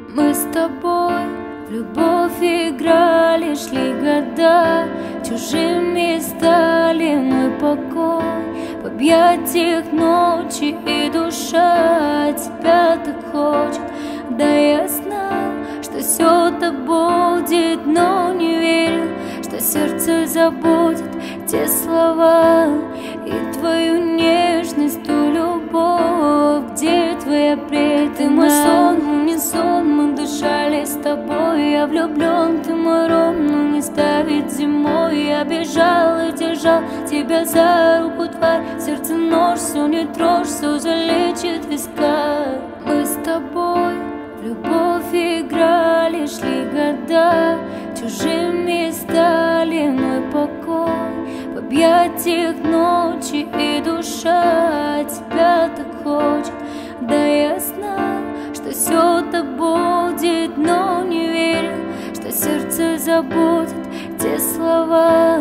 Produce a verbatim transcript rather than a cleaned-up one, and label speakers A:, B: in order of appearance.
A: Мы с тобой в любовь играли, шли года, чужими стали мой покой. В объятиях ночи и душа тебя так хочет. Да я знал, что все так будет, но не верил, что сердце забудет те слова и твою нежность, ту любовь. Где твоя преданность? Ты мой сон, но не сон, мы дышали с тобой. Я влюблен, ты мой ром, но не ставит зимой. Я бежал и держал тебя за руку, тварь. Сердце нож, все не трожь, все залечит виска. Мы с тобой в любовь играли, шли года, чужими стали мой покой. В объятиях ночи и душа тебя так хочет. Да я знал, что все так будет, но не верил, что сердце забудет те слова